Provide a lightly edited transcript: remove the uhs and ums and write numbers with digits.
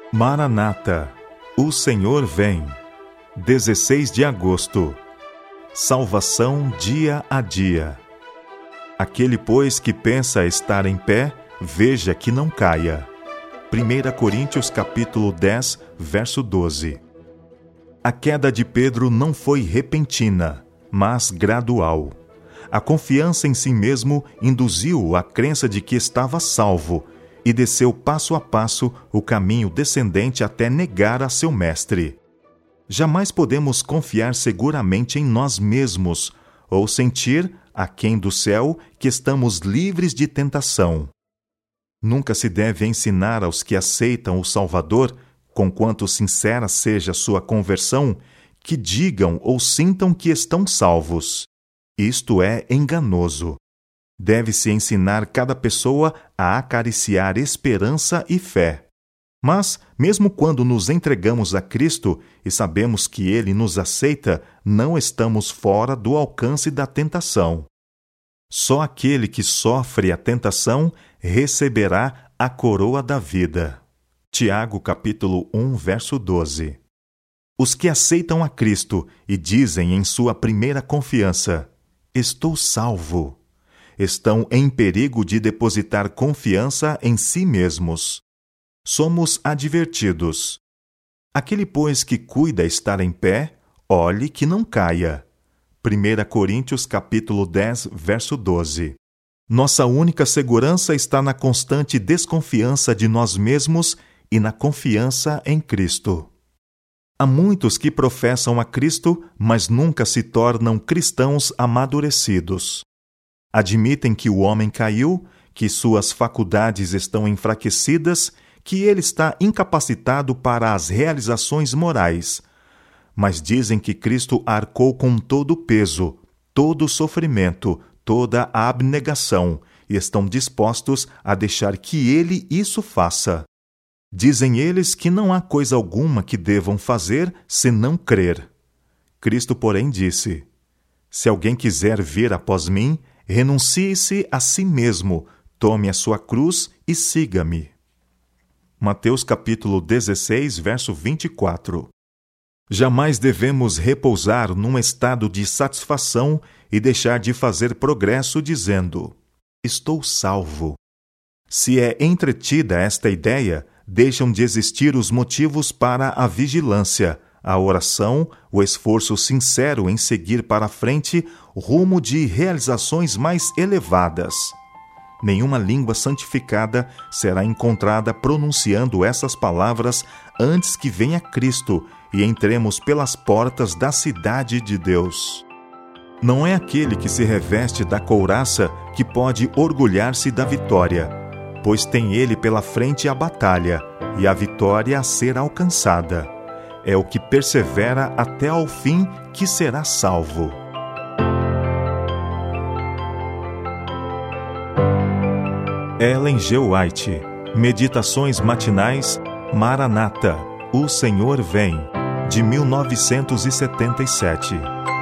Maranata, o Senhor vem. 16 de agosto. Salvação dia a dia. Aquele, pois, que pensa estar em pé, veja que não caia. 1 Coríntios capítulo 10, verso 12. A queda de Pedro não foi repentina, mas gradual. A confiança em si mesmo induziu-o à crença de que estava salvo, e desceu passo a passo o caminho descendente até negar a seu mestre. Jamais podemos confiar seguramente em nós mesmos, ou sentir, aquém do céu, que estamos livres de tentação. Nunca se deve ensinar aos que aceitam o Salvador, conquanto sincera seja sua conversão, que digam ou sintam que estão salvos. Isto é enganoso. Deve-se ensinar cada pessoa a acariciar esperança e fé. Mas, mesmo quando nos entregamos a Cristo e sabemos que Ele nos aceita, não estamos fora do alcance da tentação. Só aquele que sofre a tentação receberá a coroa da vida. Tiago, capítulo 1, verso 12. Os que aceitam a Cristo e dizem em sua primeira confiança: "Estou salvo", estão em perigo de depositar confiança em si mesmos. Somos advertidos. Aquele, pois, que cuida estar em pé, olhe que não caia. 1 Coríntios capítulo 10, verso 12. Nossa única segurança está na constante desconfiança de nós mesmos e na confiança em Cristo. Há muitos que professam a Cristo, mas nunca se tornam cristãos amadurecidos. Admitem que o homem caiu, que suas faculdades estão enfraquecidas, que ele está incapacitado para as realizações morais. Mas dizem que Cristo arcou com todo o peso, todo o sofrimento, toda a abnegação, e estão dispostos a deixar que ele isso faça. Dizem eles que não há coisa alguma que devam fazer senão crer. Cristo, porém, disse: "Se alguém quiser vir após mim, renuncie-se a si mesmo, tome a sua cruz e siga-me." Mateus capítulo 16, verso 24. Jamais devemos repousar num estado de satisfação e deixar de fazer progresso dizendo: "Estou salvo." Se é entretida esta ideia, deixam de existir os motivos para a vigilância, a oração, o esforço sincero em seguir para a frente, rumo de realizações mais elevadas. Nenhuma língua santificada será encontrada pronunciando essas palavras antes que venha Cristo e entremos pelas portas da cidade de Deus. Não é aquele que se reveste da couraça que pode orgulhar-se da vitória, pois tem ele pela frente a batalha e a vitória a ser alcançada. É o que persevera até ao fim que será salvo. Ellen G. White, Meditações Matinais, Maranata, o Senhor vem, de 1977.